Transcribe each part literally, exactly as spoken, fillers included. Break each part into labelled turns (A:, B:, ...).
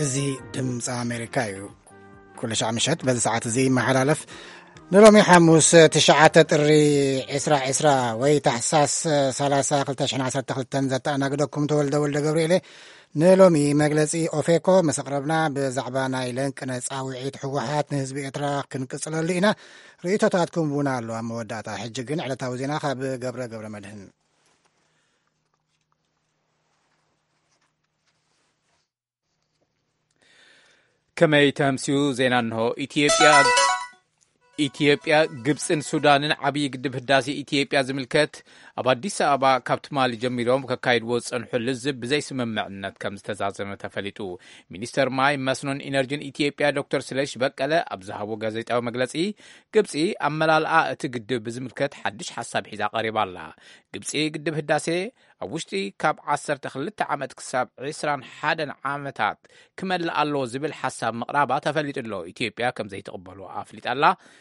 A: زي دمز أمريكا كل شيء مشهد بهذه ساعات زي ما حلالف نلومي حموس تشعات تري عسرة عسرة ويتحساس ثلاثة قلتشحن عسرة تخلتن زت أنا قدكم تولد ولد قبريلي نلومي مجلسي أوفيكو مسقربنا بزعبانا إلينك نسعوي حوحات نهزبي إتراق كنكسل لينا ريتو تاتكم بونا له موداتا حجقين على توزينا خاب قبر قبر مدهن
B: كما يتمسيو زينانه إثيوبيا ኢትዮጵያ ግብጽን ሱዳንን አብይ ግድብ ህዳሴ ኢትዮጵያ ዝምልከት አብ አዲስ አበባ ካፕትማል ጀሚሮም ከካይድዎ ጽንሑል ዝብ ብዘይ ስምምዕነት ከም ዝተዛዘመ ተፈሊጡ ሚኒስተር ማይ መስኖን ኢነርጂን ኢትዮጵያ ዶክተር ስለሽ በቀለ አብዛሃቦ ጋዜጣዊ መግለጺ ግብጽ አመላልአ እቲ ግድብ ብዝምልከት ሓድሽ ሐሳብ ሒዛ ቀሪባላ ግብጽ ግድብ ህዳሴ ኣብ ውሽጢ ካብ ዓሰርተ ክልተ ዓመት ክሳብ ዒስራን ሓደን ዓመታት ክመልእ ኣሎ ዝብል ሐሳብ መቅራባ ተፈሊጡሎ ኢትዮጵያ ከም ዘይተቀበሎ አፍሊጣላ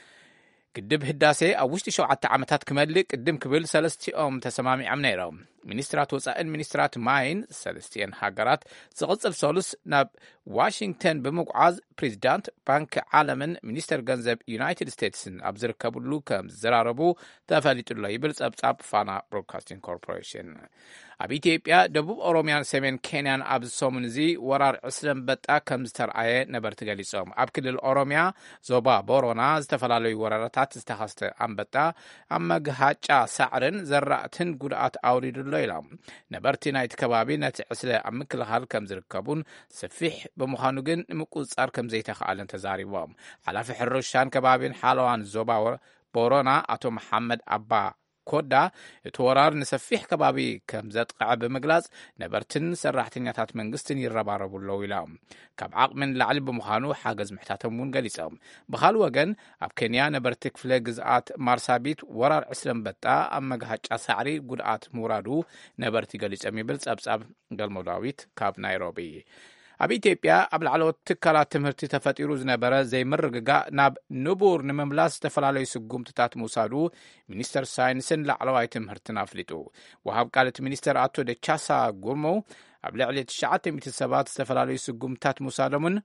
B: ግድብ ህዳሴ ኣብ ውሽጢ ሸውዓተ ዓመታት ክመልእ ቅድም ክብል ሰለስቲኦም ተሰማሚዖም ነይሮም ሚኒስትራት ወጻኢን ሚኒስትራት ማይን ሰለስቲአን ሃገራት ዝቕጽል ሰሉስ ናብ ዋሽንግተን ብምጓዓዝ ፕሬዚዳንት ባንክ ዓለምን ሚኒስተር ገንዘብ ዩናይትድ ስቴትስን ኣብ ዝርከብሉ ከም ዝራረቡ ተፈሊጡሎ ይብል ጸብጻብ ፋና ብሮድካስቲንግ ኮርፖሬሽን ኣብ ኢትዮጵያ ደቡብ ኦሮሚያን ሰሜን ኬንያን ኣብ ሰሙን እዚ ወራር ዕስለን በጣ ከም ዝተርኣየ ነበርቲ ገሊጾም ኣብ ክልል ኦሮሚያ ዞባ ቦሮና ዝተፈላለዩ ወረራታት ዝተኸስተ አንበጣ ኣብ መግሃጫ ሳዕርን ዘራእትን ጉድኣት ኣውሪዱሎ ኢሎም ነበርቲ ናይቲ ከባቢ ነቲ ዕስለ ኣብ ምክልኻል ከም ዝርከቡን ሰፊሕ ብምዃኑ ግን ንምቁፅጻር ከም ዘይተኸኣለን ተዛሪቦም ሓላፊ ሕርሻን ከባቢን ሓለዋን ዞባ ቦሮና አቶ መሐመድ አባ ኮዳ እቲ ወራር ንሰፊሕ ከባቢ ከም ዘጥቅዐ ብምግላጽ ነበርትን ሰራሕተኛታት መንግስትን ይረባረቡለው ኢሎም ካብ ዓቕምን ላዕሊ ብምዃኑ ሓገዝ ምሕታቶም እውን ገሊጾም ብኻልእ ወገን ኣብ ኬንያ ነበርቲ ክፍለ ግዝኣት ማርሳቢት ወራር ዕስለን በጣ ኣብ መግሃጫ ሳዕሪ ጉድኣት ምውራዱ ነበርቲ ገሊጾም ይብል ጸብጻብ ገልሞ ዳዊት ካብ ናይሮቢ ኣብ ኢትዮጵያ ኣብ ላዕለዎት ትካላት ትምህርቲ ተፈጢሩ ዝነበረ ዘይምርግጋእ ናብ ንቡር ንምምላስ ዝተፈላለዩ ስጉምትታት ምውሳዱ ሚኒስተር ሳይንስን ላዕለዋይ ትምህርትን ኣፍሊጡ ወሃብ ቃልቲ ሚኒስተር አቶ ደቻሳ ጉርሞ ኣብ ልዕሊ ትሽዓተ ሚእቲ ሰባት ዝተፈላለዩ ስጉምትታት ምውሳዶምን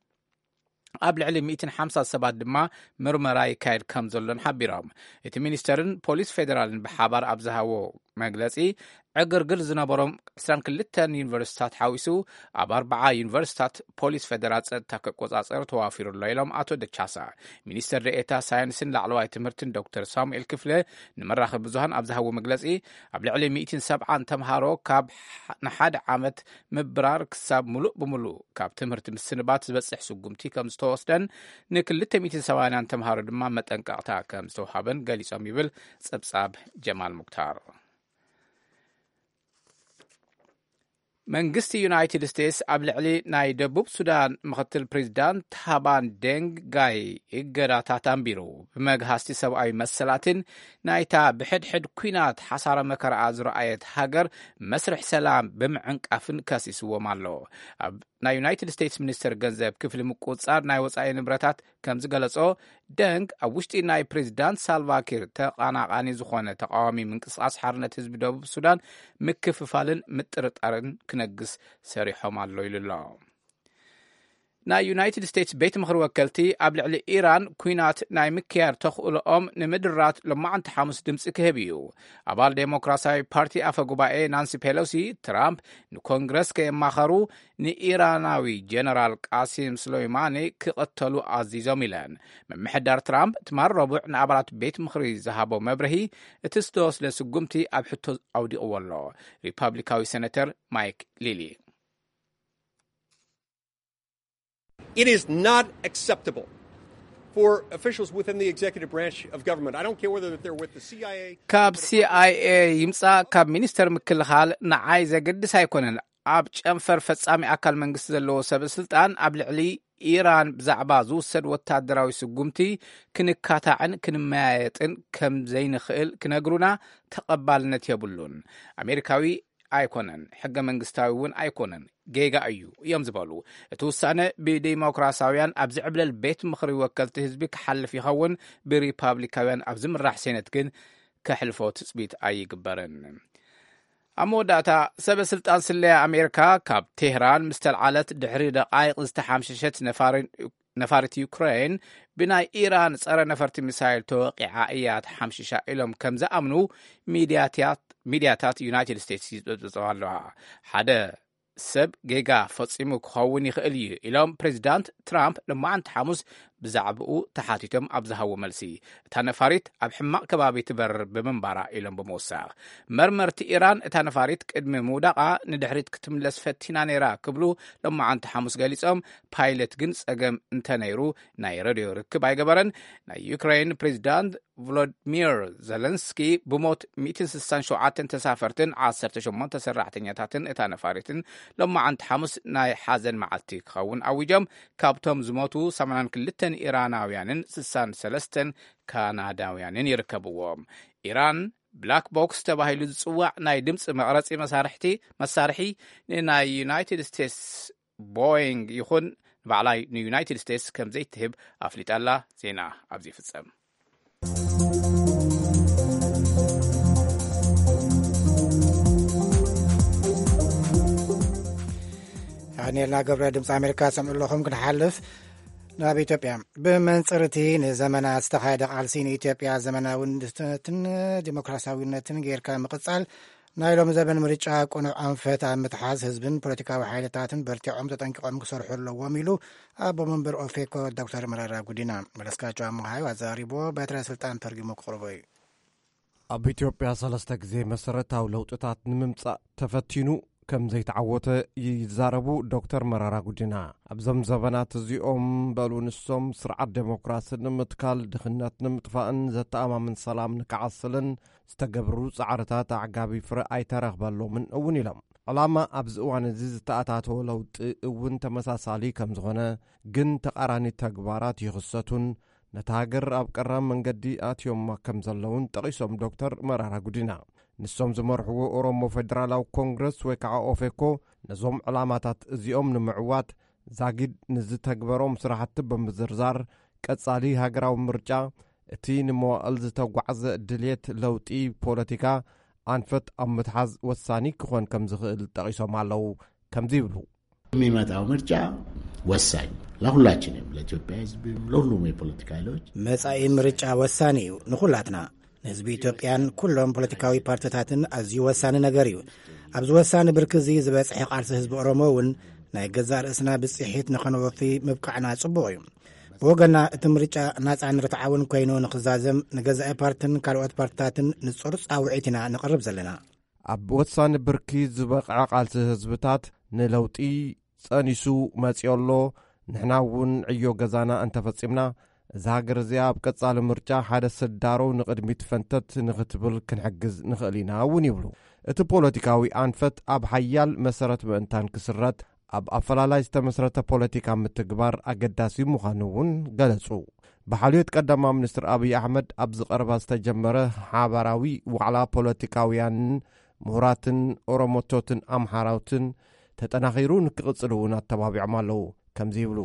B: ኣብ ልዕሊ ሚእቲ ሓምሳ ሰባት ድማ ምርመራ ይካየድ ከም ዘሎን ሓቢሮም እቲ ሚኒስተርን ፖሊስ ፌደራልን ብሓባር ኣብ ዝሃቦ መግለጺ ዕግርግር ዝነበሮም ዕስራን ክልተ ዩኒቨርሲታት ሓዊሱ ኣብ ኣርባዓ ዩኒቨርሲታት ፖሊስ ፌደራል ጸጥታ ከቆጻጸር ተዋፊሩሎ ኢሎም አቶ ደቻሳ ሚኒስተር ዴኤታ ሳይንስን ላዕለዋይ ትምህርትን ዶክተር ሳሙኤል ክፍለ ንመራኸቢ ብዙሃን ኣብ ዝሃቦ መግለጺ ኣብ ልዕሊ ሚእቲ ሰብዓን ተምሃሮ ካብ ንሓደ ዓመት ምብራር ክሳብ ሙሉእ ብምሉእ ካብ ትምህርቲ ምስንባት ዝበጽሕ ስጉምቲ ከም ዝተወስደን ንክልተ ሚእቲ ሰማንያን ተምሃሮ ድማ መጠንቀቕታ ከም ዝተውሃበን ገሊጾም ይብል ጸብጻብ ጀማል ሙክታር መንግስቲ ዩናይትድ ስቴትስ ኣብ ልዕሊ ናይ ደቡብ ሱዳን ምክትል ፕሬዚዳንት ታባን ደንግ ጋይ እገዳታት ኣንቢሩ ብመግሃስቲ ሰብኣዊ መሰላትን ናይታ ብሕድሕድ ኩናት ሓሳረ መከራኣ ዝረኣየት ሃገር መስርሕ ሰላም ብምዕንቃፍን ከሲስዎም ኣሎ ኣብ ናይ ዩናይትድ ስቴትስ ሚኒስተር ገንዘብ ክፍሊ ምቁፅጻር ናይ ወጻኢ ንብረታት ከም ዝገለጾ ደንግ ኣብ ውሽጢ ናይ ፕሬዚዳንት ሳልቫኪር ተቃናቃኒ ዝኾነ ተቃዋሚ ምንቅስቃስ ሓርነት ህዝቢ ደቡብ ሱዳን ምክፍፋልን ምጥርጣርን ክነግስ ሰሪሖም ኣሎ ኢሉሎ ናይ ዩናይትድ ስቴትስ ቤት ምክሪ ወከልቲ ኣብ ልዕሊ ኢራን ኩናት ናይ ምክያር ተኽእሎኦም ንምድራት ሎማዓንቲ ሓሙስ ድምፂ ክህብ እዩ ኣባል ዴሞክራሲያዊ ፓርቲ ኣፈ ጉባኤ ናንሲ ፔሎሲ ትራምፕ ንኮንግረስ ከየማኸሩ ንኢራናዊ ጀነራል ቃሲም ሱሌይማኒ ክቐተሉ ኣዚዞም ኢለን መምሕዳር ትራምፕ ትማር ረቡዕ ንኣባላት ቤት ምክሪ ዝሃቦ መብርሂ እቲ ዝተወስደ ስጉምቲ ኣብ ሕቶ ኣውዲቕዎ ኣሎ ሪፐብሊካዊ ሴኔተር ማይክ ሊሊ
C: It is not acceptable for officials within the executive branch of government. I don't care whether they're with the C I A.
B: ካብ C I A ይምጻ ካብ ሚኒስተር ምክልኻል ንዓይ ዘገድስ ኣይኮነን ኣብ ጨንፈር ፈጻሚ ኣካል መንግስቲ ዘለዎ ሰበስልጣን ኣብ ልዕሊ ኢራን ብዛዕባ ዝውሰድ ወታደራዊ ስጉምቲ ክንካታዕን ክንመያየጥን ከም ዘይንኽእል ክነግሩና ተቐባልነት የብሉን ኣሜሪካዊ ኣይኮነን ሕገ መንግስታዊ እውን ኣይኮነን ጌጋ እዩ እዮም ዝበሉ እቲ ውሳነ ብዴሞክራሲያውያን ኣብ ዝዕብለል ቤት ምክሪ ወከልቲ ህዝቢ ክሓልፍ ይኸውን ብሪፐብሊካውያን ኣብ ዝምራሕ ሴነት ግን ከሕልፎ ትፅቢት ኣይግበርን ኣመወዳእታ ሰበ ስልጣን ስለያ ኣሜሪካ ካብ ቴህራን ምስ ተልዓለት ድሕሪ ደቃይቕ ዝተሓምሸሸት ነፋሪት ዩክሬን ብናይ ኢራን ጸረ ነፈርቲ ሚሳይል ተወቂዓ እያ ተሓምሽሻ ኢሎም ከም ዝኣምኑ ሚድያታት ዩናይትድ ስቴትስ ይፅብፅቡ ኣለዋ። ሓደ ሰብ ጌጋ ፈጺሙ ክኸውን ይኽእል እዩ ኢሎም ፕሬዚዳንት ትራምፕ ልማዓንቲ ሓሙስ ብዛዕባኡ ተሓቲቶም ኣብ ዝሃቦ መልሲ እታ ነፋሪት ኣብ ሕማቕ ከባቢ ትበርር ብምንባራ ኢሎም ብምውሳኽ መርመርቲ ኢራን እታ ነፋሪት ቅድሚ ምውዳቓ ንድሕሪት ክትምለስ ፈቲና ነይራ ክብሉ ልማዓንቲ ሓሙስ ገሊፆም ፓይለት ግን ጸገም እንተነይሩ ናይ ሬድዮ ርክብ ኣይገበረን። ናይ ዩክሬን ፕሬዚዳንት ቮሎዲሚር ዘለንስኪ ብሞት ሚእቲ ስሳን ሸውዓተ ተሳፈርትን ዓሰርተ ሸሞንተ ሰራሕተኛታትን እታ ነፋሪትን ልማዓንቲ ሓሙስ ናይ ሓዘን መዓልቲ ክኸውን ኣዊጆም ካብቶም ዝሞቱ ሰማንያን ክልተ ኢራናውያንን ስሳን ሰለስተን ካናዳውያንን ይርከብዎም። ኢራን ብላክ ቦክስ ተባሂሉ ዝጽዋዕ ናይ ድምፂ መቕረፂ መሳርሕቲ መሳርሒ ንናይ ዩናይትድ ስቴትስ ቦይንግ ይኹን ንባዕላይ ንዩናይትድ ስቴትስ ከም ዘይትህብ ኣፍሊጣላ። ዜና ኣብዚ ይፍጸም።
A: ዳንኤልና ገብረ ድምፂ ኣሜሪካ ሰምዑ ኣለኹም። ክንሓልፍ ናብ ኢትዮጵያ ብመንፅርቲ ንዘመናት ዝተኻየደ ቃልሲ ንኢትዮጵያ ዘመናዊነትን ዲሞክራሲያዊነትን ጌርካ ምቕጻል ናይ ሎሚ ዘበን ምርጫ ቁኑዕ ኣንፈት ኣብ ምትሓዝ ህዝብን ፖለቲካዊ ሓይልታትን በርቲዖም ተጠንቂቖም ክሰርሑ ኣለዎም ኢሉ ኣቦ መንበር ኦፌኮ ዶክተር መረራ ጉዲና መለስካቸው ኣመሃዩ ኣዛሪቦ በትረ ስልጣን ተርጊሙ ክቕርቦ እዩ።
D: ኣብ ኢትዮጵያ ሰለስተ ግዜ መሰረታዊ ለውጥታት ንምምጻእ ተፈቲኑ ከም ዘይተዓወተ ይዛረቡ ዶክተር መረራ ጉዲና ኣብዞም ዘበናት እዚኦም በሉ ንሶም ስርዓት ዴሞክራሲን ንምትካል ድኽነት ንምጥፋእን ዘተኣማምን ሰላም ንከዓስልን ዝተገብሩ ጻዕርታት ኣዕጋቢ ፍረ ኣይተረኽበሎምን እውን ኢሎም ዕላማ ኣብዚ እዋን እዚ ዝተኣታተወ ለውጢ እውን ተመሳሳሊ ከም ዝኾነ ግን ተቃራኒ ተግባራት ይኽሰቱን ነታ ሃገር ኣብ ቀረብ መንገዲ ኣትዮም ከም ዘለውን ጠቒሶም ዶክተር መረራ ጉዲና ንሶም ዝመርሕዎ ኦሮሞ ፌደራላዊ ኮንግረስ ወይ ከዓ ኦፌኮ ነዞም ዕላማታት እዚኦም ንምዕዋት ዛጊድ ንዝተግበሮም ስራሕቲ ብምዝርዛር ቀጻሊ ሃገራዊ ምርጫ እቲ ንመዋእል ዝተጓዕዘ ድልየት ለውጢ ፖለቲካ ኣንፈት ኣብ ምትሓዝ ወሳኒ ክኾን ከም ዝኽእል ጠቒሶም ኣለዉ። ከምዚ ይብሉ
E: የሚመጣው ምርጫ ወሳኝ ለሁላችንም ለኢትዮጵያ ህዝብ ለሁሉም የፖለቲካ ኃይሎች
A: መጻኢ ምርጫ ወሳኒ እዩ ንኹላትና ንህዝቢ ኢትዮጵያን ኩሎም ፖለቲካዊ ፓርቲታትን ኣዝዩ ወሳኒ ነገር እዩ። ኣብዚ ወሳኒ ብርክዚ ዝበጽሐ ቃልሲ ህዝቢ ኦሮሞ እውን ናይ ገዛእ ርእስና ብጽሒት ንኸነወፊ ምብቃዕና ጽቡቕ እዩ። ብወገና እቲ ምርጫ ናጻን ርትዓውን ኮይኑ ንኽዛዘም ንገዛኢ ፓርትን ካልኦት ፓርቲታትን ንጹር ጻውዒት ኢና ንቕርብ ዘለና።
D: ኣብ ወሳኒ ብርኪ ዝበቕዐ ቃልሲ ህዝብታት ንለውጢ ጸኒሱ መጺኦሎ ንሕና እውን ዕዮ ገዛና እንተፈጺምና እዛ ሃገር እዚኣ ኣብ ቀጻሊ ምርጫ ሓደ ስዳሮ ንቕድሚት ፈንተት ንኽትብል ክንሕግዝ ንኽእል ኢና እውን ይብሉ። እቲ ፖለቲካዊ ኣንፈት ኣብ ሓያል መሰረት ምእንታን ክስረት ኣብ ኣፈላላይ ዝተመስረተ ፖለቲካ ምትግባር ኣገዳሲ ምዃኑ እውን ገለጹ። ብሓልዮት ቀዳማ ሚኒስትር ኣብዪ ኣሕመድ ኣብ ዝቐረባ ዝተጀመረ ሓበራዊ ዋዕላ ፖለቲካውያንን ምሁራትን ኦሮሞቶትን ኣምሓራውትን ተጠናኺሩ ንክቕጽል እውን ኣተባቢዖም ኣለዉ። ከምዚ ይብሉ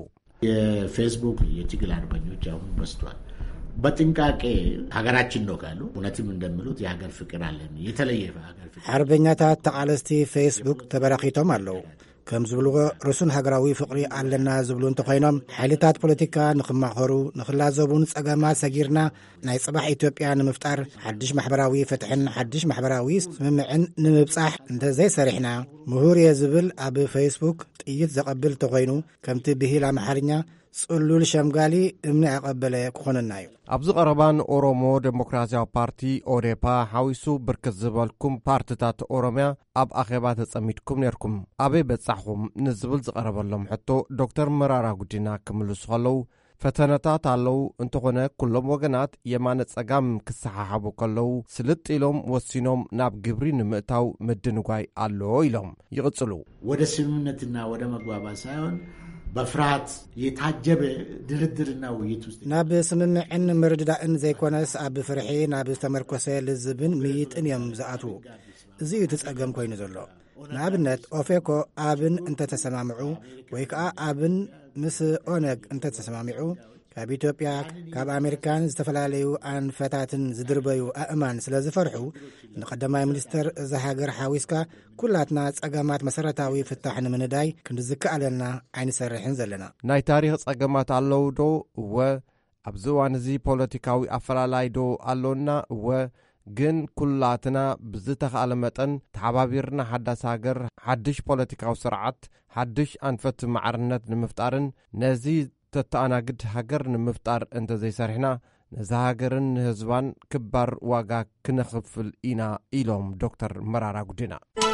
E: የፌስቡክ የትግል አርበኞች አሁን በስቷል። በጥንቃቄ ሀገራችን ነው ካሉ እውነትም እንደሚሉት የሀገር ፍቅር አለን የተለየ ሀገር ፍቅር
A: አርበኛታት ተቃለስቲ ፌስቡክ ተበራኺቶም ኣለዉ ከም ዝብልዎ ርሱን ሃገራዊ ፍቅሪ ኣለና ዝብሉ እንተኾይኖም ሓይልታት ፖለቲካ ንኽማኸሩ ንኽላዘቡን ጸገማት ሰጊርና ናይ ጽባሕ ኢትዮጵያ ንምፍጣር ሓድሽ ማሕበራዊ ፍትሕን ሓድሽ ማሕበራዊ ስምምዕን ንምብጻሕ እንተዘይሰሪሕና ምሁር እየ ዝብል ኣብ ፌስቡክ ጥይት ዘቐብል ተኾይኑ ከምቲ ብሂል ኣምሓርኛ ጽሉል ሸምጋሊ እምኒ ኣቐበለ ክኾነና እዩ።
D: ኣብዚ ቀረባን ኦሮሞ ዴሞክራሲያዊ ፓርቲ ኦዴፓ ሓዊሱ ብርክት ዝበልኩም ፓርቲታት ኦሮምያ ኣብ ኣኼባ ተጸሚድኩም ነርኩም ኣበይ በጻሕኩም ንዝብል ዝቐረበሎም ሕቶ ዶክተር መራራ ጉዲና ክምልሱ ከለዉ ፈተነታት ኣለዉ እንተኾነ ኩሎም ወገናት የማነ ጸጋም ክሰሓሓቡ ከለዉ ስልጥ ኢሎም ወሲኖም ናብ ግብሪ ንምእታው ምድንጓይ ኣሎ ኢሎም ይቕጽሉ።
E: ወደ ስምምነትና ወደ መግባባት ሳይሆን በፍርሃት የታጀበ ድርድርና ውይይት ውስጥ
A: ናብ ስምምዕን ምርድዳእን ዘይኮነስ ኣብ ፍርሒ ናብ ዝተመርኮሰ ልዝብን ምይጥን እዮም ዝኣትዉ። እዚ እዩ ትጸገም ኮይኑ ዘሎ። ንኣብነት ኦፌኮ ኣብን እንተተሰማምዑ ወይ ከዓ ኣብን ምስ ኦነግ እንተተሰማሚዑ ካብ ኢትዮጵያ ካብ ኣሜሪካን ዝተፈላለዩ ኣንፈታትን ዝድርበዩ ኣእማን ስለ ዝፈርሑ ንቀዳማይ ሚኒስተር እዛ ሃገር ሓዊስካ ኩላትና ጸገማት መሰረታዊ ፍታሕ ንምንዳይ ክንዝከኣለና ኣይንሰርሕን ዘለና።
D: ናይ ታሪኽ ጸገማት ኣለዉ ዶ እወ ኣብዚ እዋን እዚ ፖለቲካዊ ኣፈላላይ ዶ ኣሎና እወ ግን ኩላትና ብዝተኻለ መጠን ተሓባቢርና ሓዳስ ሃገር ሓድሽ ፖለቲካዊ ስርዓት ሓድሽ ኣንፈት ማዕርነት ንምፍጣርን ነዚ ተተኣናግድ ሃገር ንምፍጣር እንተ ዘይሰርሕና ነዛ ሃገርን ህዝባን ክባር ዋጋ ክነኽፍል ኢና ኢሎም ዶክተር መራራ ጉዲና።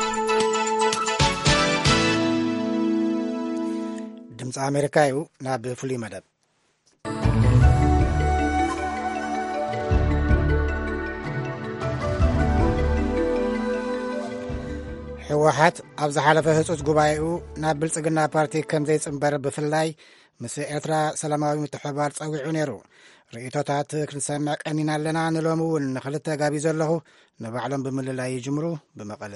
A: ድምፂ ኣሜሪካ እዩ። ናብ ፍሉይ መደብ ሕወሓት ኣብ ዝሓለፈ ህፁፅ ጉባኤኡ ናብ ብልጽግና ፓርቲ ከም ዘይጽምበር ብፍላይ ምስ ኤርትራ ሰላማዊ ምትሕብባር ጸዊዑ ነይሩ። ርእቶታት ክንሰምዕ ቀኒና ኣለና ንሎም እውን ንኽልተ ጋቢ ዘለኹ ንባዕሎም ብምልላይ ይጅምሩ። ብመቐለ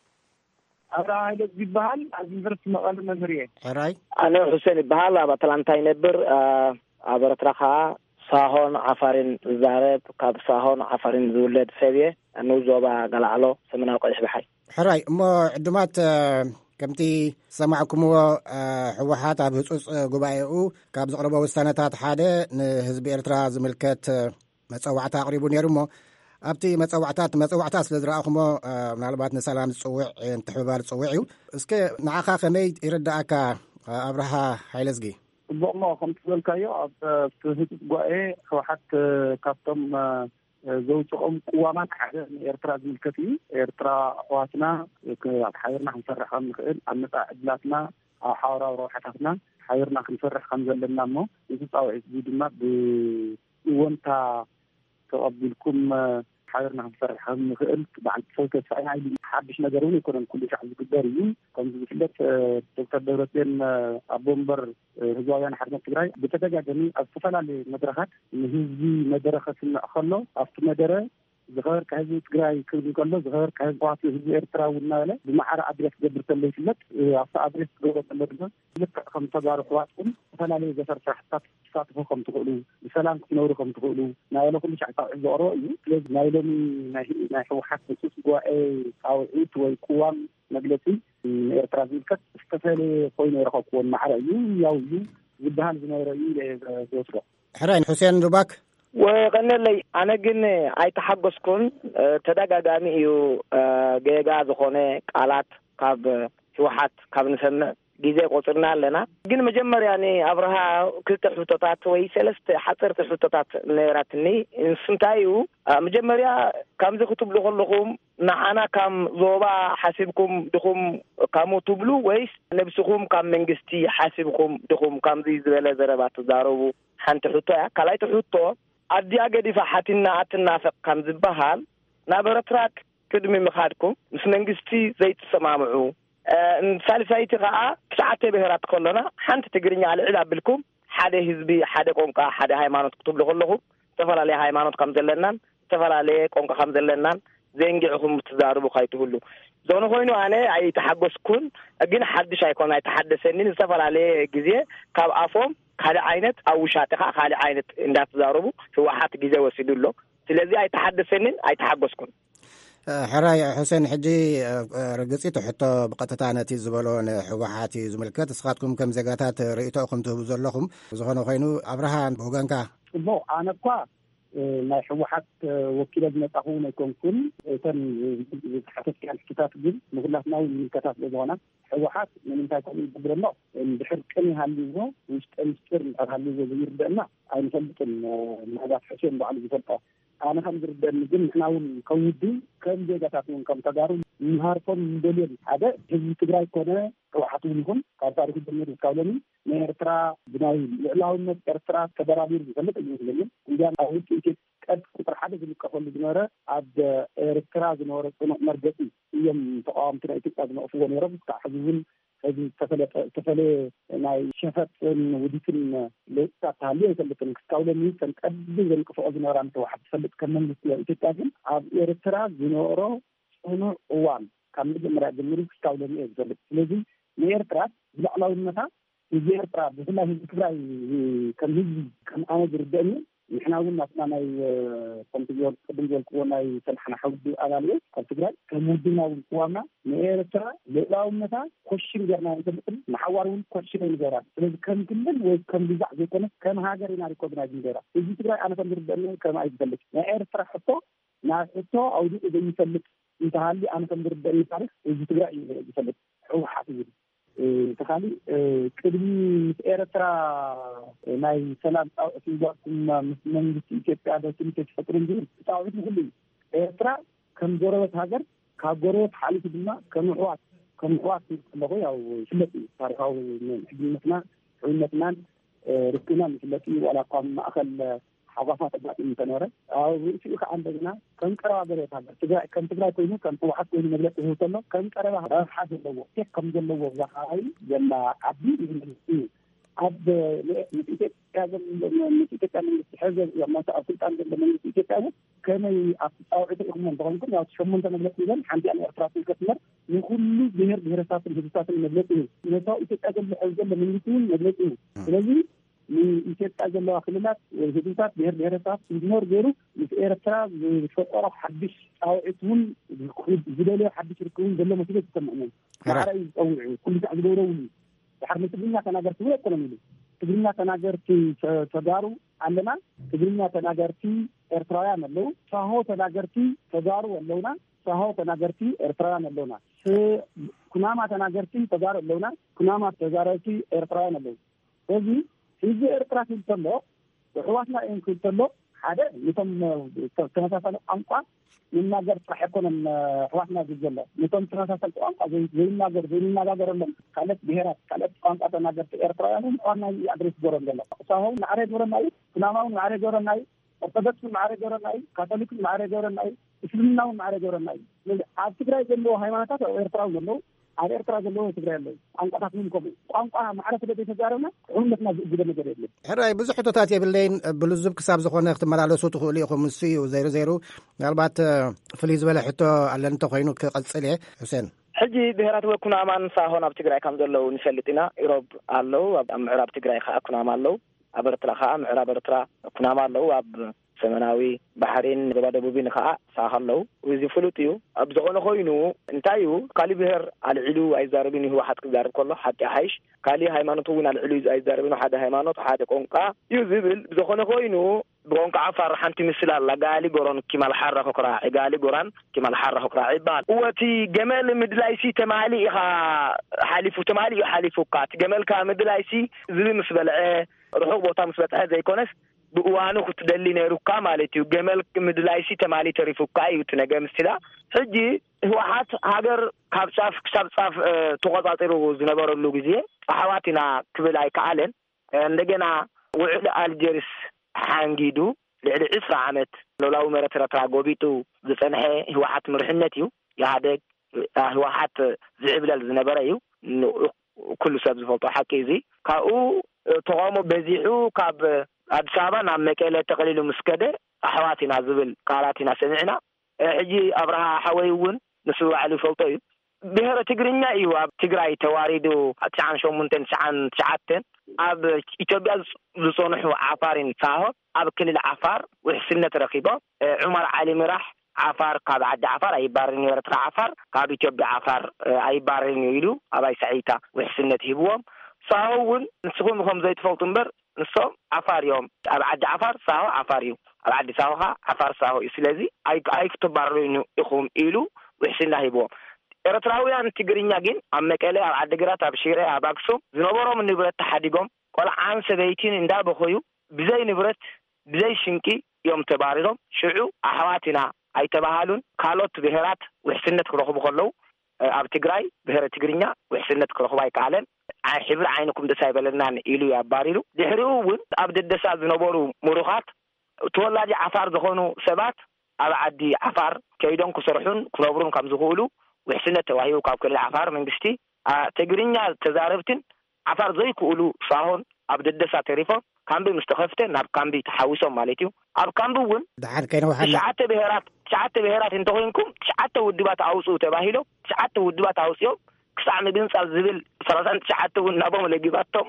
F: ኣብርሃ ሃይለ ዝበሃል ኣብ ዩኒቨርስቲ መቐለ መምህር እየ።
A: ሕራይ
G: ኣነ ሁሴን ይበሃል ኣብ ኣትላንታ ይነብር። ኣብ ኤርትራ ከዓ ሳሆን ዓፋርን ዝዛረብ ካብ ሳሆን ዓፋርን ዝውለድ ሰብ እየ። ንዞባ ገላዕሎ ሰሜናዊ ቀይሕ ባሕሪ።
A: ሕራይ እሞ ዕዱማት ከምቲ ሰማዕኩምዎ ሕወሓት ኣብ ህፁፅ ጉባኤኡ ካብ ዘቕረቦ ውሳነታት ሓደ ንህዝቢ ኤርትራ ዝምልከት መፀዋዕታ ኣቕሪቡ ነይሩ እሞ ኣብቲ መፀዋዕታት መፀዋዕታ ስለ ዝረኣኹሞ ምናልባት ንሰላም ዝፅውዕ ምትሕብባር ዝፅውዕ እዩ። እስከ ንዓኻ ከመይ ይርዳእካ ኣብርሃ ሃይለዝጊ?
F: ጽቡቕ ሞ ከምቲ ዝበልካዮ ኣብ ህፁፅ ጉባኤ ሕወሓት ካብቶም ዘውፅኦም ቅዋማት ሓደ ኤርትራ ዝምልከት እዩ። ኤርትራ ኣሕዋትና ኣብ ሓቢርና ክንሰርሕ ከም ንኽእል ኣብ ነፃ ዕድላትና ኣብ ሓበራዊ ረብሓታትና ሓቢርና ክንሰርሕ ከም ዘለና እሞ እዚ ፃውዒት እዚ ድማ ብወንታ ተቐቢልኩም ሓቢርና ክንሰርሕ ከም ንኽእል በዓል ሰብ ተስፋዕና ኢሉ ሓድሽ ነገር እውን ኣይኮነን፣ ኩሉ ሻዕ ዝግበር እዩ። ከምዚ ዝፍለጥ ዶክተር ደብረፅዮን ኣቦ እምበር ህዝባውያን ሓርነት ትግራይ ብተደጋጋሚ ኣብ ዝተፈላለዩ መድረኻት ንህዝቢ መደረ ከስምዕ ከሎ ኣብቲ መደረ ዝኸበርካ ህዝቢ ትግራይ ክብል ከሎ ዝኸበርካ ህዝቢ ህዝቢ ኤርትራ እውን እናበለ ብማዕረ ኣድሬስ ዝገብር ከሎ ይፍለጥ። ኣብቲ ኣድሬስ ዝገብሮ ከሎ ድማ ልክዕ ከም ተጋሩ ሕዋፅኩም ዝተፈላለዩ ዘፈር ስራሕትታት ትሳትፉ ከም ትኽእሉ ብሰላም ክትነብሩ ከም ትኽእሉ ናበለ ኩሉ ሻዕ ፃውዒት ዘቕርቦ እዩ። ስለዚ ናይ ሎሚ ናይ ሕወሓት ህፁፅ ጉባኤ ፃውዒት ወይ ቅዋም መግለፂ ንኤርትራ ዝምልከት ዝተፈለየ ኮይኑ ይረኸብክዎን ማዕረ እዩ ያው እዩ ዝበሃል ዝነበረ እዩ ዝወስዶ። ሕራይ
A: ሁሴን ዱባክ
G: ወቀነለይ ኣነ ግን ኣይተሓጎስኩን። ተደጋጋሚ እዩ ጌጋ ዝኾነ ቃላት ካብ ሕወሓት ካብ ንሰምዕ ግዜ ቆፅርና ኣለና። ግን መጀመርያ ኒ ኣብርሃ ክልተ ሕቶታት ወይ ሰለስተ ሓፀርቲ ሕቶታት ነራትኒ ንስንታይ እዩ መጀመርያ ከምዚ ክትብሉ ከለኹም ንዓና ከም ዞባ ሓሲብኩም ድኹም ካሙ ትብሉ ወይስ ነብስኹም ካብ መንግስቲ ሓሲብኩም ድኹም ከምዚ ዝበለ ዘረባት ተዛረቡ? ሓንቲ ሕቶ እያ። ካልኣይቲ ሕቶ ኣድያ ገዲፋ ሓቲና ኣትናፍቕ ከም ዝበሃል ናብ ኤርትራ ቅድሚ ምኻድኩም ምስ መንግስቲ ዘይተሰማምዑ ሳልሳይቲ ከዓ ትሽዓተ ብሄራት ከሎና ሓንቲ ትግርኛ ልዕል ኣብልኩም ሓደ ህዝቢ ሓደ ቋንቋ ሓደ ሃይማኖት ክትብሉ ከለኹም ዝተፈላለየ ሃይማኖት ከም ዘለናን ዝተፈላለየ ቋንቋ ከም ዘለናን ዘንጊዕኹም ትዛርቡ ካይትህሉ ዞነ ኮይኑ ኣነ ኣይተሓጎስኩን። ግን ሓድሽ ኣይኮን ኣይተሓደሰኒን ዝተፈላለየ ግዜ ካብ ኣፎም ካለ ዓይነት ኣብ ውሻጥኻ ካለ ዓይነት እንዳትዛረቡ ሕወሓት ግዜ ወሲዱሎ። ስለዚ ኣይተሓደሰኒን ኣይተሓጎስኩን።
A: ሕራይ ሁሴን ሕጂ ርግፂት ሕቶ ብቐጥታ ነቲ ዝበሎ ንሕወሓት ዝምልከት እስኻትኩም ከም ዜጋታት ርእቶኹም ትህቡ ዘለኹም ዝኾነ ኮይኑ ኣብርሃ ብወገንካ
F: እሞ ኣነ እኳ ናይ ሕወሓት ወኪለ ዝመጣ ኹን ኣይኮንኩን። እተን ዝሓተትካን ሕቶታት ግን ንኩላትና እውን ምልከታት ዝኾና ሕወሓት ንምንታይ ከምኡ ይገብረሎ ድሕር ቅን ይሃልይዎ ውሽጠ ምስጢር እንተሃልይዎ ዘይርድአና ኣይንፈልጥን። ምናልባት ሕሴን በዓሉ ዝፈልጦ ኣነ ከም ዝርድአኒ ግን ንሕና እውን ከውዱ ከም ዜጋታት እውን ከም ተጋሩ ምሃርቶም እንደልዮም ሓደ ህዝቢ ትግራይ ኮነ ሕወሓት እውን ይኹን ካብ ታሪክ ጀሚሩ እስካብ ሎሚ ንኤርትራ ብናይ ልዕላውነት ኤርትራ ተደራቢሩ ዝፈልጥ እዩ ዝለኒ እንዲያ ኣብ ውጭ ኢትዮጵያ ቀድ ቁጥር ሓደ ዝልቀፈሉ ዝነበረ ኣብ ኤርትራ ዝነበረ ፅኑዕ መርገፂ እዮም ተቃዋምቲ ናይ ኢትዮጵያ ዝነቕፍዎ ነይሮም። ክሳዕ ሕዚ እውን ሕዚ ዝተፈለየ ናይ ሸፈጥን ውዲትን ለውጥታት ተሃልዩ ኣይፈልጥን። ክሳብ ሎሚ ተንቀዲ ዘንቅፍኦ ዝነበራ ሕወሓት ዝፈልጥ ከም መንግስቲ ኢትዮጵያ ግን ኣብ ኤርትራ ዝነበሮ ጽኑዕ እዋን ካብ መጀመርያ ጀሚሩ ክሳብ ሎሚ እዩ ዝፈልጥ። ስለዚ ንኤርትራ ብላዕላውነታ إيرترا بهنا في تجري كم هجي كم أنا جردني إحنا قلنا أصلا كنتيجور كنتيجور كونا يسمحنا حودي أغاني كتجري كمودنا وكوانا إيرترا لقاهم مثلا خشين جرنا نتبقى نحورون خشين الجرا إذا كم كلن وكم بيزع زي كنا كم هاجرين على كودنا جرا إذا تجري أنا كنجردني كم أيدلك إيرترا حطه ناقصه أو دي إذا يسلك أنت هالي أنا كنجردني تعرف إذا تجري يسلك هو حاطين تخالي كدي إيرترا ناي سلام في وقت ما من إثيوبيا ده تيجي تفكرين دي تعرف نقول إيرترا كم جربت هاجر كجربت حالي كدنا كم وقت كم وقت اللي هو أو شلتي صار أو من مثلا مثلا ركنا مثلتي ولا قام أخل حظافات بعد المتنورة أو في عندنا كم كرا بريت هذا تجا كم تجا كوينه كم واحد كوينه مجلس هو تلو كم كرا هذا حد لو كيف كم جل لو زحاي جل عبدي من عبد نتيجة هذا نتيجة كان هذا لما تأكلت عند لما نتيجة هذا كان أو عدة من ضمنكم أو شو من ضمن المجلس إذا عندي أنا إعتراف الكثير من كل جهر جهرسات الجهرسات المجلس نتاو إتأجل أجل من الاثنين مجلس لذي من إثيوبيا جل خلالات الجهرسات جهر جهرسات الجمهور غيره إيرترا بفقرة حدش أو إتون بداية حدش يكون جل ما تيجي تسمعون رأي أو كل شيء غيره حرمت بينا تناجرت ولا كلامي تبينا تناجرت تجارو عندنا تبينا تناجرت إيرترايا ملو فهو تناجرت تجارو اللونا فهو تناجرت إيرترايا ملونا كنا ما تناجرت تجارو اللونا كنا ما تجارت إيرترايا ملو هذه هذه إيرترا في التلو وحواسنا إن في التلو هذا نتم تناسل أنقى من ناجر صحكون حواسنا بالجلة نتم تناسل أنقى زي زي ناجر زي ناجر لهم خالد بهرات خالد أنقى تناجر إيرترا لهم أنا أدرس جورن جلة سهو نعرف جورن ناي كنامو نعرف جورن ناي أرتدت نعرف جورن ناي كاثوليك نعرف جورن ناي إسلامنا نعرف جورن ناي أتذكر جلو هاي ما نتاعه إيرترا جلو على إيرترا جلو تذكر له أنقى تكون كم أنقى معرفة الذي تجارنا عمرنا جدا مجرد له
A: هراي بزح حتاتي بالليل بلزب كساب زخونا اختمال على صوت خولي أخو منسي وزيرو زيرو قلبات فليز ولا حتى على أنت خينو كقصلة حسين
G: حجي بهرات وكنا مان ساهون بتجري كم دلو نسلتنا إيروب علو أب معرب تجري خا كنا مالو أبرتلا خا معرب أبرتلا كنا مالو أب سمناوي بحرين ببعد بوبين خا ساهلو ويزي فلوتيو أبزغنا خينو انتايو قالي بهر على العلو أي زاربيني هو حد كدار كله حتى حيش قالي هيمانوتوين على العلو أي زاربينه حدا هيمانوت حدا كونكا يوزيبل بزغنا خينو بونك عفر حنتي مثل الله قالي قرن كما الحرة فقراء قالي قرن كما الحرة فقراء عبال وتي جمال مدلايسي تمالي خا حالف تمالي حالف قات جمال كمدلايسي زي مسبلع روح بوطا مسبلع زي كونس بوانو كتدلينا ركا مالتي جمال مدلايسي تمالي تريفوكا يتنجم استلا حجي هو حات هاجر كابصاف كابصاف تقاطيرو زنبرو لوجزي حواتنا كبلاي كعلن عندنا وعد الجيرس حانجيدو لعلى عشرة عامات لو لو مرت رتراغوبيتو زفنحه هو حات مرحنتيو يهدك هو حات زعبلال زنبريو كل سبب فوتو حكيزي كاو تقامو بزيحو كاب أدسابا نعم مكيلة تقليل مسكدة أحواتنا زبل قالاتنا سمعنا حجي أبرها حويون نسوا على فوتو بهرة تقرينا إيوه تقرأي تواريدو تسعان شو منتن تسعان تسعاتن أب إثيوبيا زصونحو عفارين ساهو أب كل العفار وحسنة رقيبة عمر علي مرح عفار قاب عد عفار أي بارين يرتقى عفار قاب إثيوبيا عفار أي بارين يلو أباي سعيتا وحسنة هبوهم ساهوون نسخون مخهم زي تفوتنبر نصهم عفار يوم أب عد عفار ساهو عفار يوم أب عد ساهوها عفار ساهو إسلازي أي أي كتبارين يخهم إلو وحسنة هبوهم إرتراويان تجرينا جين أما كله على دقرات أبشيرة أباكسو زنبورو من نبرة تحديقهم ولا عام سبعين إن دا بخيو بزي نبرة بزي شنكي يوم تباردهم شعو أحواتنا أي تباهلون قالوا بهرات وحسنة كرخو بخلو أب تجراي بهرة تجرينا وحسنة كرخو باي كعلن عن حبر عينكم دسايب لنا إلو يا باريلو دحريوون أبد الدسا زنبورو مروخات تولى دي عفار دخونو سبات أبعدي عفار كيدون كسرحون كلابرون كم زغولو وحسنة توهيو كاب كل عفار من قستي أه تجرينا تزاربتن عفار زي كقولوا صاهون أبد الدسا تعرفه كان بمستخفتن ناب كان بتحوسهم مالتيو أب كان بون
A: دحر كانوا حلا
G: ساعات بهرات ساعات بهرات انتوينكم ساعات ودبات عوسو تباهيلو ساعات ودبات عوسيو كسعنا بنسال زبل فرسان ساعات ونبهم لجباتهم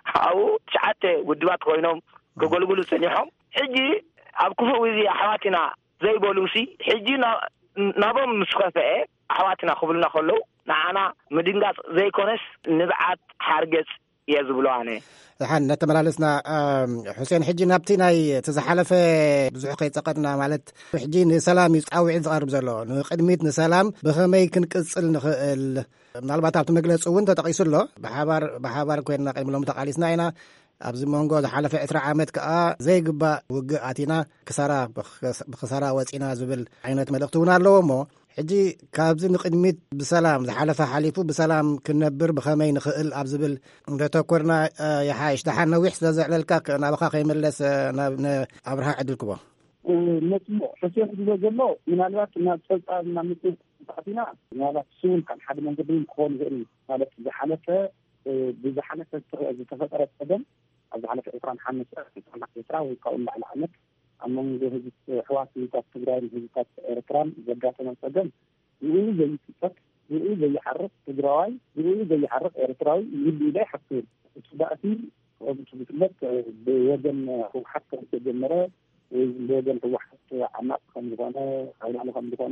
G: ኣብኡ ትሽዓተ ውድባት ኮይኖም ክገልግሉ ሰኒሖም ሕጂ ኣብ ክፉእ ግዜ ኣሕዋትና ዘይበሉሲ ሕጂ ናቦም ምስ ከፍአ ኣሕዋትና ክብሉና ከለዉ ንዓና ምድንጋፅ ዘይኮነስ ንብዓት ሓርገፅ እየ ዝብሎ ኣነ
A: ዝሓን ነተመላለስና حسين ሕጂ ናብቲ ናይ ተዝሓለፈ ብዙሕ ከይፀቐጥና ማለት ሕጂ ንሰላም ይፃውዒን ዝቐርብ ዘሎ ንቅድሚት ንሰላም ብኸመይ ክንቅፅል ንኽእል ምናልባት ኣብቲ መግለፂ እውን ተጠቂሱ ኣሎ ብሓባር ብሓባር ኮይንና ቅድሚሎም ተቃሊስና ኢና ኣብዚ መንጎ ዝሓለፈ ዕስራ ዓመት ከዓ ዘይግባእ ውግእ ኣቲና ክሳራ ብክሳራ ወፂና ዝብል ዓይነት መልእክቲ እውን ኣለዎ እሞ ሕጂ ካብዚ ንቅድሚት ብሰላም ዝሓለፈ ሓሊፉ ብሰላም ክንነብር ብኸመይ ንኽእል ኣብ ዝብል እንደተኮርና ይሓይሽ ድሓን ነዊሕ ስለዘዕለልካ ናብኻ ከይመለስ ኣብርሃ ዕድልክቦ
F: ነጥሞ ሕሴን ዝሎ ዘሎ ምናልባት ናብ ፀብፃብ ናብ ምፅእ ተኣቲና ምናልባት ስውን ካብ ሓደ መንገዲ ክኾን ይኽእል ማለት ዝሓለፈ ብዝሓለፈ ዝተፈጠረ ፀገም ኣብ ዝሓለፈ ዕስራን ሓሙሽተ ዕስራ ወይ ካብኡ ላዕሊ ዓመት ኣብ መንጎ ህዝቢ ሕዋስታት ትግራይ ህዝብታት ኤርትራን ዘጋጠመ ፀገም ዝብኡ ዘይፍፀት ዝብኡ ዘይሓርፍ ትግራዋይ ዝብኡ ዘይሓርፍ ኤርትራዊ ይህሉ ኢለ ይሓስብ እቲ ባእቲ ከምቲ ዝፍለጥ ብወገን ህወሓት ከም ዝተጀመረ ወይ ብወገን ህወሓት ዓማቕ ከም ዝኾነ ሓይላዕሊ ከም ዝኾነ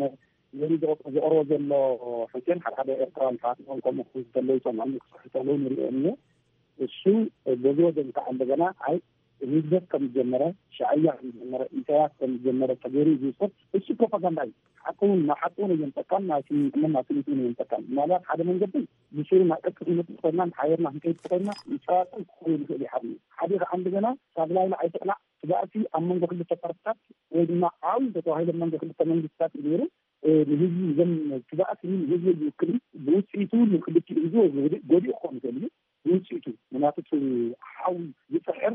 F: ዝቀርቦ ዘሎ ሕሴን ሓደ ሓደ ኤርትራን ፋትኖም ከምኡ ዝተለዩ ሰምዖም ክስሕተለው ንሪኦ እኒኦ እሱ በዚ ወገን ከዓ እንደገና ኣይ ህዝበት ከም ጀመረ ሻዕያ ከም ጀመረ ኢሳያስ ከም ጀመረ ተገይሩ ዝውሰድ እሱ ፕሮፓጋንዳ እዩ ሓቁን ናሓቁን እየንጠቃም ናቲ ናስሊቱ እየንጠቃም ምናልባት ሓደ መንገዲ ብሽሩ ናቀቅት ይመጥ ኮይና ሓየርና ክንከይድ ኮይና ይፀዋፅን ክኾኑ ይኽእል ይሓር ሓደ ከዓ እንደገና ካብ ላይላ ኣይትቕናዕ ትባእቲ ኣብ መንጎ ክልተ ፓርትታት ወይ ድማ ዓብዪ ተተባሂለ መንጎ ክልተ መንግስትታት ነይሩ ንህዝቢ ዘም ትባእቲ ህዝቢ ዝውክል ብውፅኢቱ ንክልቲኡ ህዝቢ ጎዲኡ ክኾኑ ይኽእል እዩ ብውፅኢቱ ምክንያቱ ሓዊ ዝፅሕር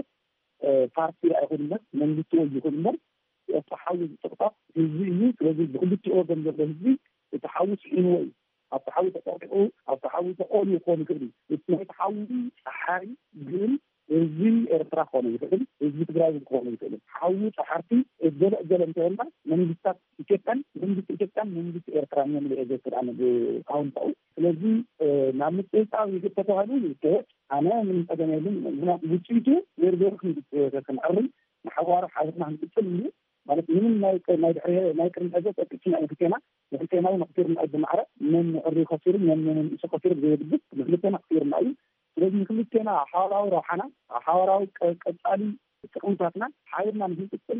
F: ፓርቲ ኣይኮንነት መንግስቲ ወይ ይኮንነት ተሓዊ ዝጥቅጣት ህዝቢ እዩ ስለዚ ብክልቲኡ ወገን ዘሎ ህዝቢ እቲ ሓዊ ስዒንዎ እዩ ኣብ ተሓዊ ተጠቂዑ ኣብ ተሓዊ ተቆልዩ ክኾኑ ይኽእል እዩ እቲ ናይ ተሓዊ ፀሓሪ ግን ህዝቢ ኤርትራ ክኾኑ ይኽእል ህዝቢ ትግራይ ክኾኑ ይኽእል ሓዊ ፀሓርቲ ገለ ገለ እንተበልና መንግስታት ኢትዮጵያን መንግስቲ ኢትዮጵያን መንግስቲ ኤርትራን እዮም ልዕዘ ትርአነ ብካውንታኡ ስለዚ ናብ ምፅብፃብ ይግብ ተተባሂሉ ይትሄድ ኣነ ምን ፀገም የለን ምክንያቱ ውፅኢቱ ዜርዜሩ ክንዕርም ንሓዋሩ ሓይልና ክንቅፅል እዩ ማለት ምንም ናይ ናይ ቅድሚ ዕዘ ጠቅችና ንክቴና ንክቴና ንክቲርና እዩ ብማዕረ ምን ዕሪ ከሲሩ ምን እሱ ከሲሩ ዘይድግስ ንክልቴና ክቲርና እዩ ስለዚ ንክልቴና ሓዋራዊ ረብሓና ሓዋራዊ ቀፃሊ ጥቅምታትና ሓይልና ንክንቅፅል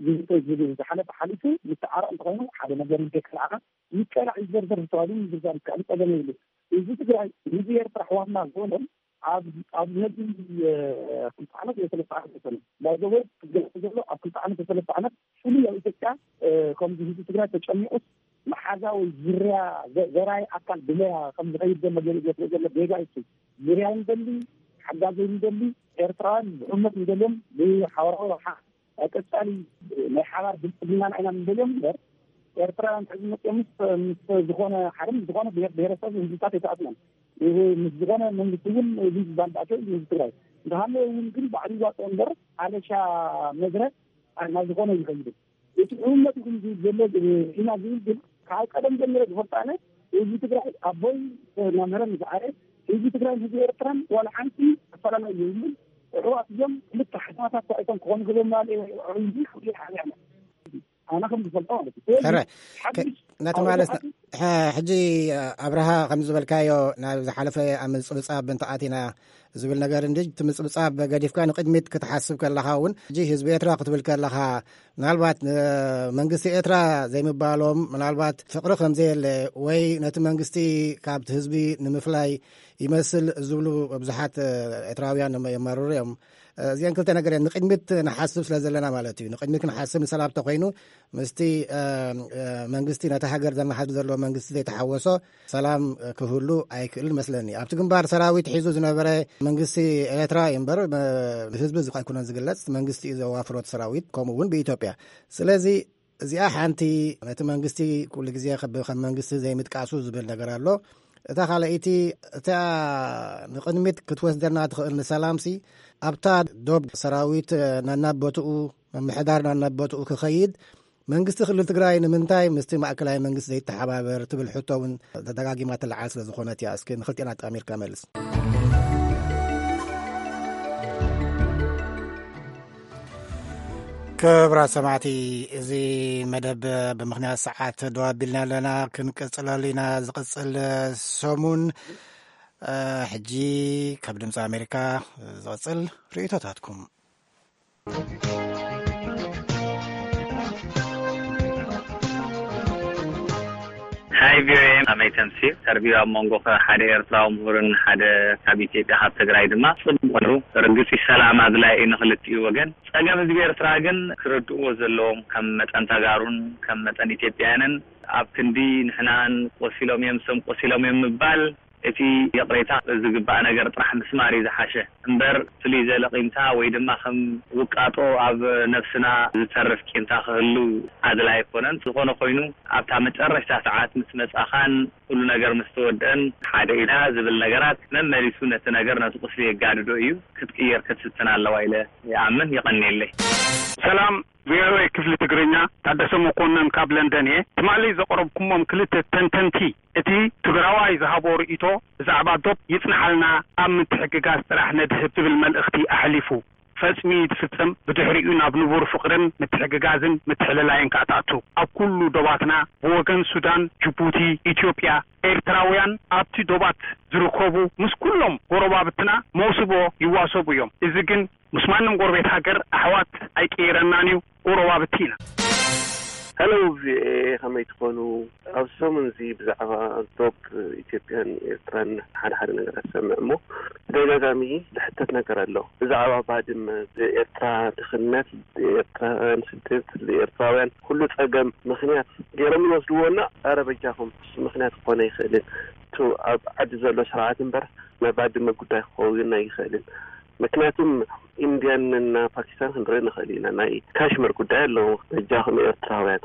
F: ዝሓለፈ ሓሊፉ ዝተዓረቕ እንተኮይኑ ሓደ ነገር ንከይከልዓና ይቀላዕ ይዘርዘር ዝተባሉ ዝርዛር ይከኣል ፀገም የብሉ እዚ ትግራይ ህዝቢ ኤርትራ ኣሕዋትና ዝኮኖም ኣብ ኣብ ነዚ ክልተ ዓመት ወይ ሰለስተ ዓመት ይሰኑ ናይ ዘወይ ትገለፅ ዘሎ ኣብ ክልተ ዓመት ወይ ሰለስተ ዓመት ፍሉይ ኣብ ኢትዮጵያ ከምዚ ህዝቢ ትግራይ ተጨሚቁስ መሓዛ ወይ ዝርያ ዘራይ ኣካል ብለያ ከም ዝኸይድ ዘሎ ገለ ዘሎ ጌጋ እዩ ዝርያ ንደሊ ሓጋዘ ንደሊ ኤርትራውያን ብዕመት ንደልዮም ብሓበራዊ ረብሓ ቀፃሊ ናይ ሓባር ብልፅግናን ዓይና ንደልዮም እምበር ኤርትራውያን ሕዚ መፅኦም ምስ ዝኾነ ሓደ ዝኾነ ብሄረሰብ ህዝብታት የተኣትናን ምስ ዝኾነ መንግስቲ እውን ህዝቢ ባንዳቸው ህዝቢ ትግራይ እንዳሃለ እውን ግን ባዕሉ ይዋፅኦ እምበር ሓለሻ መድረክ ናብ ዝኾነ ይኸይድ እቲ ዕውነት ግን ዘሎ ኢና ዝብል ግን ካብ ቀደም ጀሚረ ዝፈልጣነ ህዝቢ ትግራይ ኣቦይ ናምህረን ዝዓረ ህዝቢ ትግራይ ህዝቢ ኤርትራን ዋላ ሓንቲ ኣፈላላይ እዩ ይብል ሕዋት እዮም ክልተ ሓሳባት ተኣይቶም ክኾኑ ገሎም ዕብይ ክፍሊ ሓልያና ኣና ከም ዝፈልጦ ማለት እዩ
A: ናተማለስና ሕጂ ኣብርሃ ከም ዝበልካዮ ናብ ዝሓለፈ ኣብ ምፅብፃብ እንተኣቲና ዝብል ነገር እንጂ እቲ ምፅብፃብ ገዲፍካ ንቅድሚት ክትሓስብ ከለካ እውን ሕጂ ህዝቢ ኤርትራ ክትብል ከለካ ምናልባት መንግስቲ ኤርትራ ዘይምባሎም ምናልባት ፍቅሪ ከምዘየለ ወይ ነቲ መንግስቲ ካብቲ ህዝቢ ንምፍላይ ይመስል ዝብሉ ብዙሓት ኤርትራውያን የመርሩ እዮም እዚአን ክልተ ነገር ንቅድሚት ንሓስብ ስለ ዘለና ማለት እዩ ንቅድሚት ክንሓስብ ንሰላም ተኮይኑ ምስቲ መንግስቲ ነቲ ሃገር ዘመሓድር ዘሎ መንግስቲ ዘይተሓወሶ ሰላም ክህሉ ኣይክእል መስለኒ ኣብቲ ግንባር ሰራዊት ሒዙ ዝነበረ መንግስቲ ኤርትራ እምበር ህዝቢ ዝቀይኩነን ዝግለጽ መንግስቲ እዩ ዘዋፍሮት ሰራዊት ከምኡ እውን ብኢትዮጵያ ስለዚ እዚኣ ሓንቲ ነቲ መንግስቲ ኩሉ ግዜ ከም መንግስቲ ዘይምጥቃሱ ዝብል ነገር ኣሎ እታ ካልአይቲ እታ ንቅድሚት ክትወስደና ትኽእል ንሰላምሲ ኣብታ ዶብ ሰራዊት ናናበትኡ ምምሕዳር ናናበትኡ ክኸይድ መንግስቲ ክልል ትግራይ ንምንታይ ምስቲ ማእከላዊ መንግስቲ ዘይተሓባበር ትብል ሕቶ እውን ተደጋጊማ ትለዓል ስለ ዝኾነት እያ እስኪ ንክልቲና ጠሚርካ መልስ ክብራት ሰማዕቲ እዚ መደብ ብምክንያት ሰዓት ደዋቢልና ኣለና ክንቅፅለሊና ዝቅፅል ሰሙን ሕጂ ካብ ድምፂ ኣሜሪካ ዝቅፅል ርእቶታትኩም
H: ሃይ ቪኦኤ ኣመይ ተምሲ ተርቢያ መንጎኸ ሓደ ኤርትራዊ ምሁርን ሓደ ካብ ኢትዮጵያ ካብ ትግራይ ድማ ጽቡቕ ርግጽ ሰላም ኣድላይ ንኽልቲኡ ወገን ጸገም ህዝቢ ኤርትራ ግን ክረድእዎ ዘለዎም ከም መጠን ተጋሩን ከም መጠን ኢትዮጵያውያንን ኣብ ክንዲ ንሕናን ቆሲሎም እዮም ሰም ቆሲሎም እዮም ምባል እቲ የቕሬታ ዝግባእ ነገር ጥራሕ ምስማር ዝሓሸ እምበር ፍልይ ዝበለ ቂምታ ወይ ድማ ከም ውቃጦ ኣብ ነፍስና ዝተርፍ ቂምታ ክህሉ ኣድላይ ኣይኮነን ዝኾነ ኮይኑ ኣብታ መጨረሻ ሰዓት ምስ መጻኻን ኩሉ ነገር ምስ ተወደአን ሓደ ኢላ ዝብል ነገራት መመሊሱ ነቲ ነገር ነቲ ቁስሊ የጋድዶ እዩ ክትቅየር ክትስትን ኣለዋ ኢለ ይኣምን ይቐኒየለይ
I: ሰላም ቪኦኤ ክፍሊ ትግርኛ ታደሰ መኮንን ካብ ለንደን እየ ትማሊ ዘቕረብኩሞም ክልተ ተንተንቲ እቲ ትግራዋይ ዝሃቦ ርእቶ ብዛዕባ ዶብ ይጽንሓልና ኣብ ምትሕግጋዝ ጥራሕ ነድህብ ዝብል መልእኽቲ ኣሕሊፉ ፈጽሚ ትፍጽም ብድሕሪኡ ናብ ንቡር ፍቕርን ምትሕግጋዝን ምትሕልላይን ካኣታቱ ኣብ ኩሉ ዶባትና ብወገን ሱዳን ጅቡቲ ኢትዮጵያ ኤርትራውያን ኣብቲ ዶባት ዝርከቡ ምስ ኩሎም ጎረባብትና መውስቦ ይዋሰቡ እዮም እዚ ግን ምስ ማንም ጎረቤት ሃገር ኣሕዋት ኣይቀይረናን እዩ ጎረባብቲና
J: Hello, ከመይ ትኾኑ ኣብ ሰሙን እዚ ብዛዕባ ዶብ ኢትዮጵያን ኤርትራን ሓደ ሓደ ነገር ሰምዕ እሞ ተደጋጋሚ ዝሕተት ነገር ኣሎ ብዛዕባ ባድመ ኤርትራ ድኽነት ኤርትራን ስደት ኤርትራውያን ኩሉ ፀገም ምክንያት ገይሮም ይወስድዎና ኣረበጃኹም ምክንያት ክኾነ ይኽእልን ቱ ኣብ ዓዲ ዘሎ ስርዓት እምበር ናይ ባድመ ጉዳይ ክኸውን ኣይኽእልን ምክንያቱም ኢንዲያንና ፓኪስታን ክንርኢ ንኽእል ኢና ናይ ካሽሚር ጉዳይ ኣለዎ በጃኹም ኤርትራውያን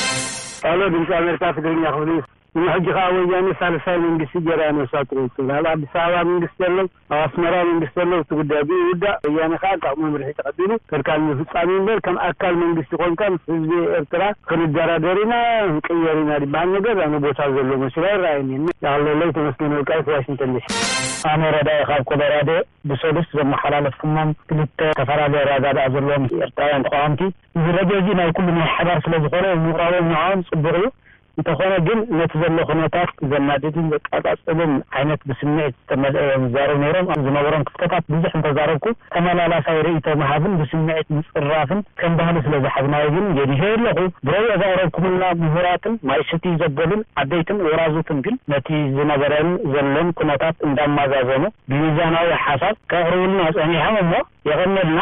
K: ኣሎ ድምፂ ኣሜሪካ ትግርኛ ክፍሊ ንሕጂኻ ወያኔ ሳልሳይ መንግስቲ ጀርያ ነሳት ርኡስናል ኣዲስ ኣበባ መንግስቲ ኣሎ ኣብ ኣስመራ መንግስቲ ኣሎ እቲ ጉዳይ ይውዳእ ወያኔ ከዓ ካብ መምርሒ ተቐቢሉ ከልካል ምፍፃሚ እምበር ከም ኣካል መንግስቲ ኮንካ ህዝቢ ኤርትራ ክንደራደሪና ንቅየሪና ድባል ነገር ኣነ ቦታ ዘሎ መስሎ ይረኣየኒ ያለለይ ተመስገን ወልቃይት ዋሽንግተን ዲሲ ኣነ ረዳኢ ካብ ኮሎራዶ ብሰሉስ ዘመሓላለፍኩሞም ክልተ ተፈራዳኢ ረዳዳእ ዘለዎም ኤርትራውያን ተቃዋምቲ እዚ ረድዮ እዚ ናይ ኩሉ ናይ ሓባር ስለ ዝኾነ ምቕራቦም ንዖም ፅቡቅ እዩ እንተኾነ ግን ነቲ ዘሎ ኩነታት ዘናድድን ዘቃጻጽልን ዓይነት ብስምዒት ዝተመልአ ምዛረብ ነይሮም ኣብ ዝነበሮም ክፍተታት ብዙሕ እንተዛረብኩ ተመላላሳይ ርእይቶ መሃብን ብስምዒት ምፅራፍን ከም ባህሊ ስለ ዝሓዝናዮ ግን የዲሄ ኣለኹ ብረይ ዘቕረብኩምና ምሁራትን ማይስቲ ዘበሉን ዓበይትን ወራዙትን ግን ነቲ ዝነበረን ዘለን ኩነታት እንዳማዛዘኑ ብሚዛናዊ ሓሳብ ከቕርቡልና ፀኒሖም እሞ የቐመልና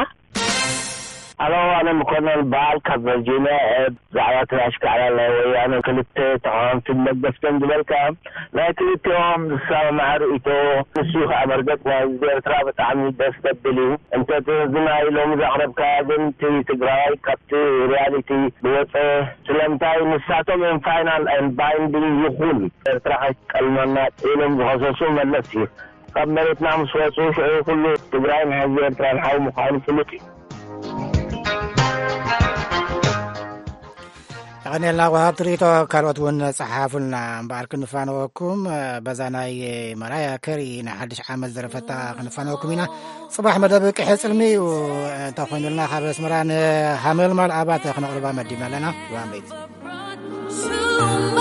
L: أنا أنا مكون بعض كفرجينا زعلت الأشكال على ويانا كلت تعام في المجلس كم دبل كام لكن اليوم الساعة مع رؤيته الشيخ عمرجت وزير ترابط عمي بس تبدلي أنت تزنا يلوم زعرب كابن تي تجراي كابتي رياليتي بوت سلمتاي نساتو من فاينال and binding يقول تراحت المنات إلهم بخصوصهم التي قبلتنا مسوسوش كله تجراي مع زير تران حاول مخالف لكي
A: يعني الله وهاب تريتو كاروت ون صحافلنا مبارك نفانوكم بزاناي مرايا كري نحدش عامل زرفتا نفانوكم هنا صباح مدبك حسلمي وتاخذ لنا خبر مران حامل مال ابات خنقربا مدي مالنا وامبيت